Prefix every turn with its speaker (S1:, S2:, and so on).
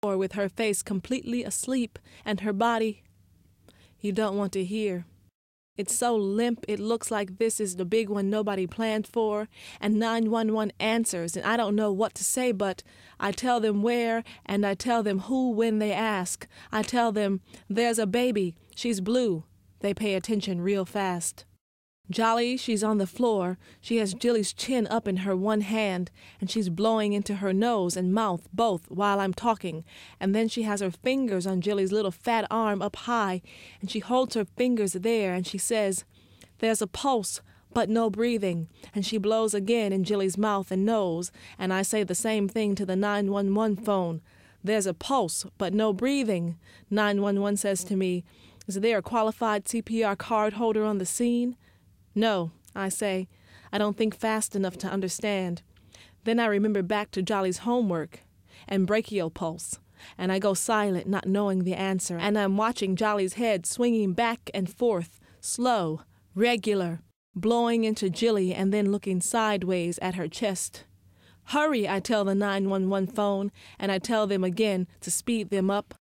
S1: floor with her face completely asleep and her body. You don't want to hear. It's so limp it looks like this is the big one nobody planned for, and 911 answers, and I don't know what to say, but I tell them where, and I tell them who when they ask. I tell them, there's a baby, she's blue. They pay attention real fast. Jolly, she's on the floor. She has Jilly's chin up in her one hand, and she's blowing into her nose and mouth both while I'm talking, and then she has her fingers on Jilly's little fat arm up high, and she holds her fingers there, and she says, there's a pulse, but no breathing, and she blows again in Jilly's mouth and nose, and I say the same thing to the 911 phone. There's a pulse, but no breathing. 911 says to me, is there a qualified CPR card holder on the scene? No, I say. I don't think fast enough to understand. Then I remember back to Jolly's homework and brachial pulse, and I go silent, not knowing the answer, and I'm watching Jolly's head swinging back and forth, slow, regular, blowing into Jilly and then looking sideways at her chest. Hurry, I tell the 911 phone, and I tell them again to speed them up.